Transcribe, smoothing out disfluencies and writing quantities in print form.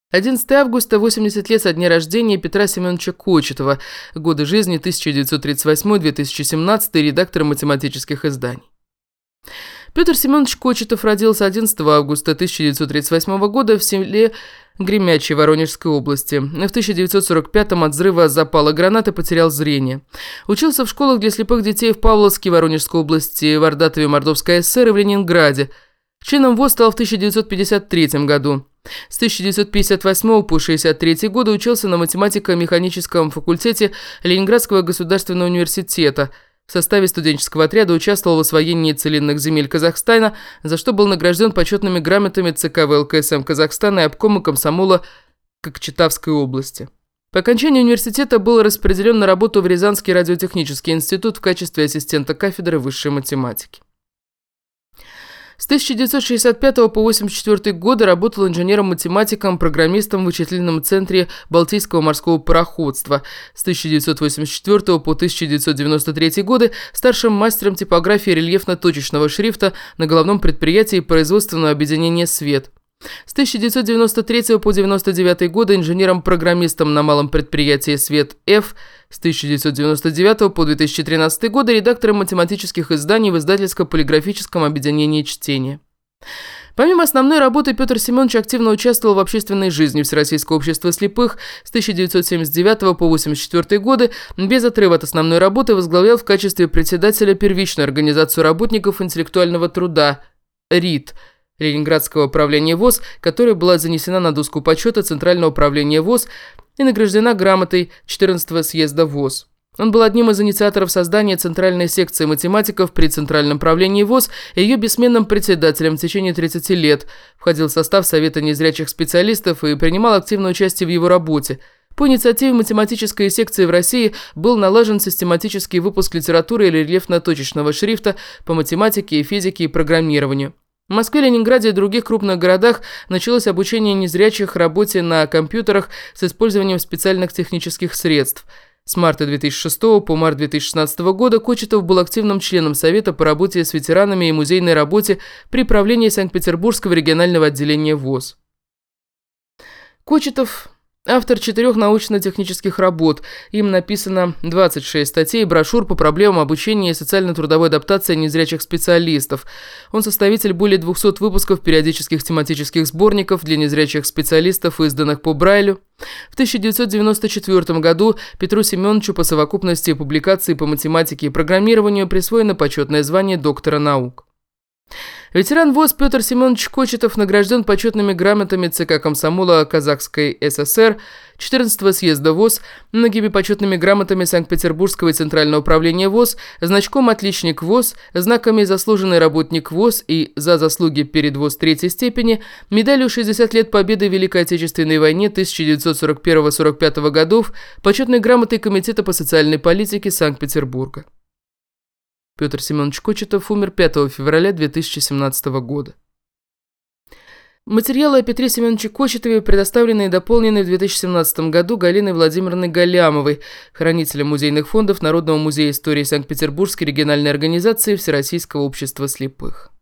11 августа, 80 лет со дня рождения Петра Семеновича Кочетова, годы жизни 1938-2017, редактор математических изданий. Петр Семенович Кочетов родился 11 августа 1938 года в селе Гремячей Воронежской области. В 1945-м от взрыва запала граната, потерял зрение. Учился в школах для слепых детей в Павловске Воронежской области, в Ардатове Мордовской ССР и в Ленинграде. Членом ВОС стал в 1953 году. С 1958 по 1963 годы учился на математико-механическом факультете Ленинградского государственного университета. В составе студенческого отряда участвовал в освоении целинных земель Казахстана, за что был награжден почетными грамотами ЦК ВЛКСМ Казахстана и обкома комсомола Кокчетавской области. По окончании университета был распределен на работу в Рязанский радиотехнический институт в качестве ассистента кафедры высшей математики. С 1965 по 1984 годы работал инженером-математиком, программистом в вычислительном центре Балтийского морского пароходства. С 1984 по 1993 годы старшим мастером типографии рельефно-точечного шрифта на головном предприятии производственного объединения «Свет». С 1993 по 1999 годы инженером-программистом на малом предприятии «Свет-Ф», с 1999 по 2013 годы редактором математических изданий в издательско-полиграфическом объединении «Чтение». Помимо основной работы, Петр Семенович активно участвовал в общественной жизни Всероссийского общества слепых. С 1979 по 1984 годы без отрыва от основной работы возглавлял в качестве председателя первичную организацию работников интеллектуального труда «РИТ» Ленинградского управления ВОС, которая была занесена на доску почета Центрального управления ВОС и награждена грамотой 14-го съезда ВОС. Он был одним из инициаторов создания Центральной секции математиков при Центральном правлении ВОС и ее бессменным председателем в течение 30 лет, входил в состав Совета незрячих специалистов и принимал активное участие в его работе. По инициативе математической секции в России был налажен систематический выпуск литературы и рельефно-точечного шрифта по математике, физике и программированию. В Москве, Ленинграде и других крупных городах началось обучение незрячих работе на компьютерах с использованием специальных технических средств. С марта 2006 по март 2016 года Кочетов был активным членом Совета по работе с ветеранами и музейной работе при правлении Санкт-Петербургского регионального отделения ВОС. Кочетов – автор 4 научно-технических работ. Им написано 26 статей и брошюр по проблемам обучения и социально-трудовой адаптации незрячих специалистов. Он составитель более 200 выпусков периодических тематических сборников для незрячих специалистов, изданных по Брайлю. В 1994 году Петру Семеновичу по совокупности публикаций по математике и программированию присвоено почетное звание доктора наук. Ветеран ВОС Петр Семенович Кочетов награжден почетными грамотами ЦК комсомола Казахской ССР, 14-го съезда ВОС, многими почетными грамотами Санкт-Петербургского и Центрального управления ВОС, значком «Отличник ВОС», знаками «Заслуженный работник ВОС» и «За заслуги перед ВОС 3-й степени», медалью «60 лет Победы в Великой Отечественной войне 1941-45 годов», почетной грамотой Комитета по социальной политике Санкт-Петербурга. Петр Семенович Кочетов умер 5 февраля 2017 года. Материалы о Петре Семеновиче Кочетове предоставлены и дополнены в 2017 году Галиной Владимировной Галямовой, хранителем музейных фондов Народного музея истории Санкт-Петербургской региональной организации Всероссийского общества слепых.